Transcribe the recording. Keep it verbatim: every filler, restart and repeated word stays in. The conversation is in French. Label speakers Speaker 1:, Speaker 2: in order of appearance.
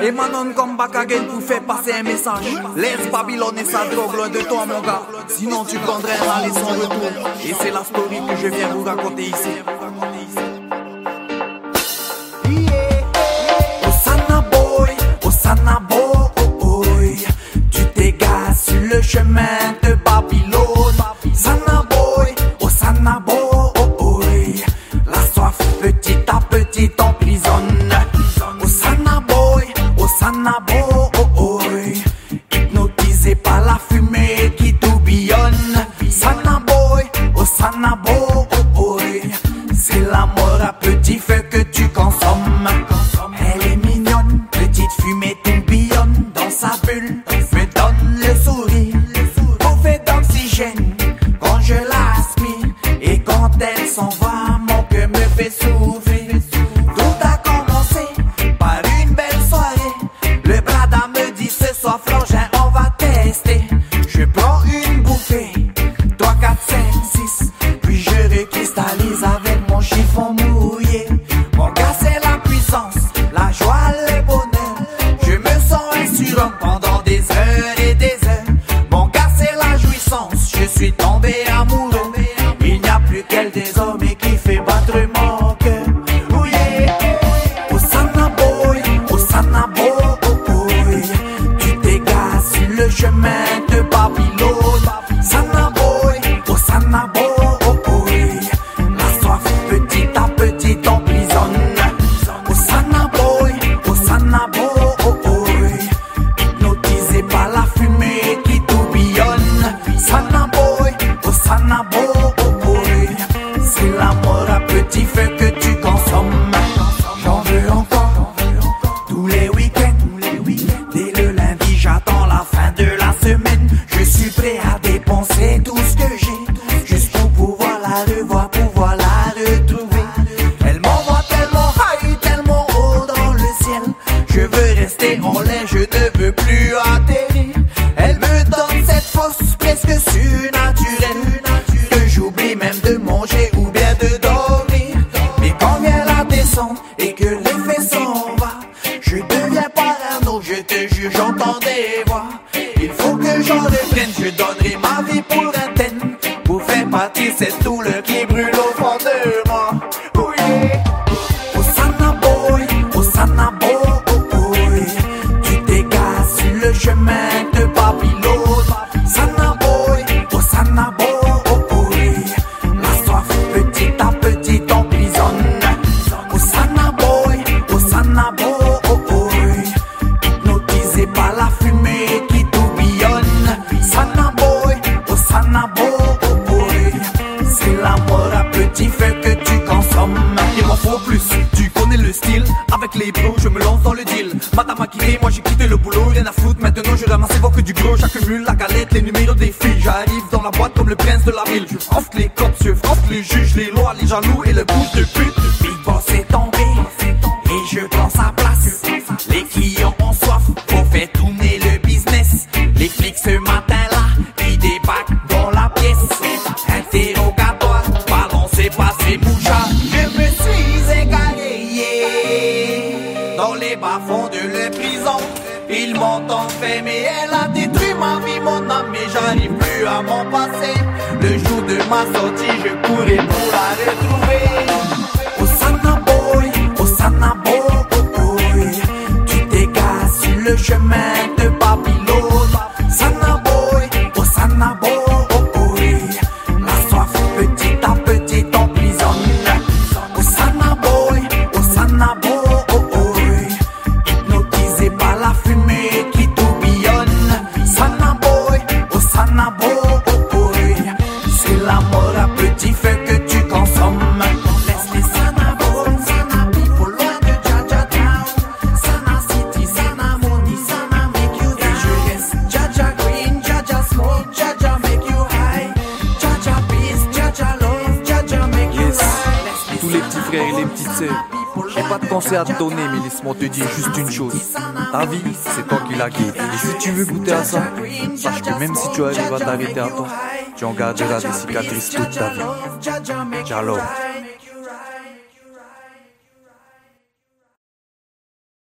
Speaker 1: Et Manon comme back again pour faire passer un message. Laisse Babylone et sa drogue loin de toi mon gars. Sinon tu prendrais un aller sans retour. Et c'est la story que je viens vous raconter ici. Osana boy, Osana boy, tu t'égares sur le chemin de Babylone. Osana boy, Osana boy, la soif petit à petit t'emprisonne. Osana boy, Osana boy, hypnotisé par la fumée qui tourbillonne. Osana boy, Osana boy, c'est la mort à petit feu que tu consommes. Elle est mignonne, petite fumée tourbillonne dans sa bulle, me donne le sourire, bouffée d'oxygène quand je l'aspire. Et quand elle s'en va, mon cœur me fait souffrir. Tout a commencé par une belle soirée. Le Prada me dit ce soir frangin on va tester. Je prends une bouffée, trois, quatre, cinq, six, puis je recristallise avec mon chiffon mouillé. Mon gars c'est la puissance, la joie, le bonheur. Je me sens insurant pendant des heures et des heures. Mon gars c'est la jouissance, je suis tombé amoureux. Il n'y a plus qu'elle désormais qui fait battre mon cœur. Oh yeah. Osana boy, Osana boy, tu t'égares sur le chemin de Babylone. Osana boy, Osana boy, la soif petit à petit t'emprisonne. Osana boy, Osana boy, hypnotisé par la fumée qui tourbillonne. Osana boy, Osana boy, c'est la mort à petit feu que tu consommes. J'en veux encore, tous les week-ends, dès le lundi j'attends la fin de la semaine. Je suis prêt à dépenser tout ce que j'ai, juste pour pouvoir la revoir, pouvoir la retrouver. Elle m'envoie tellement high, tellement haut dans le ciel. Je veux rester en l'air, je ne veux plus atterrir. Elle me donne cette force presque surnaturelle, que j'oublie même de manger ou bien de dormir. Mais quand vient la descente et que l'effet s'en va, je deviens parano, je te jure j'entends des voix. Il faut que j'en reprenne, je donnerai ma vie pour un ten, pour faire partir cette douleur qui brûle au fond de moi. Oh yeah. Osana boy, Osana boy, tu t'égares sur le chemin de Babylone. Osana boy, Osana boy, la soif petit à petit t'emprisonne. Osana boy, Osana boy, hypnotisé par la fumée qui tourbillonne. Osana boy, Osana boy, c'est la mort à petit feu que tu consommes. Il m'en faut plus, tu connais le style. Avec les bros, je me lance dans le deal. Madame a quitté, moi j'ai quitté le boulot. Rien à foutre, maintenant je ramasse évoque du gros. J'accumule la galette, les numéros des filles. J'arrive dans la boîte comme le prince de la ville. Je frotte les cops, je frotte les juges, les lois, les jaloux et le bouche de pute. Big boss est tombé, et je prends sa place. Les clients ont soif, faut faire tourner le business. Les flics ce matin-là, ils débarquent dans la pièce. Interrogatoire, balancé par ces mouchards. Je me suis égaré, yeah, dans les bas-fonds de la prison. Ils m'ont enfermé, elle a détruit ma vie, mon âme, mais j'arrive plus à m'en passer. Le jour de ma sortie, je courais pour la retrouver. Osana boy, Osana boy, tu t'égares sur le chemin de Babylone. Osana boy, Osana boy, la soif petit à petit t'emprisonne. Osana boy, Osana boy, hypnotisé par la fumée qui tourbillonne. Osana boy, Osana boy, c'est la mort à petit feu que tu consommes. Laisse les Sana boy, Sana people loin de Jaja Town. Sana city, Sana money, Sana make you down. Et je reste Jaja green, Jaja smoke, Jaja make you high. Jaja peace, Jaja love, Jaja make you right.
Speaker 2: Tous les petits frères et les petites sœurs, j'ai pas de conseil à te donner, mais laisse-moi te dire juste une chose. Ta vie, c'est toi qui la guides. Et si tu veux goûter à ça, sache que même si tu arrives à t'arrêter à toi, tu en garderas des cicatrices toute ta vie. Ciao.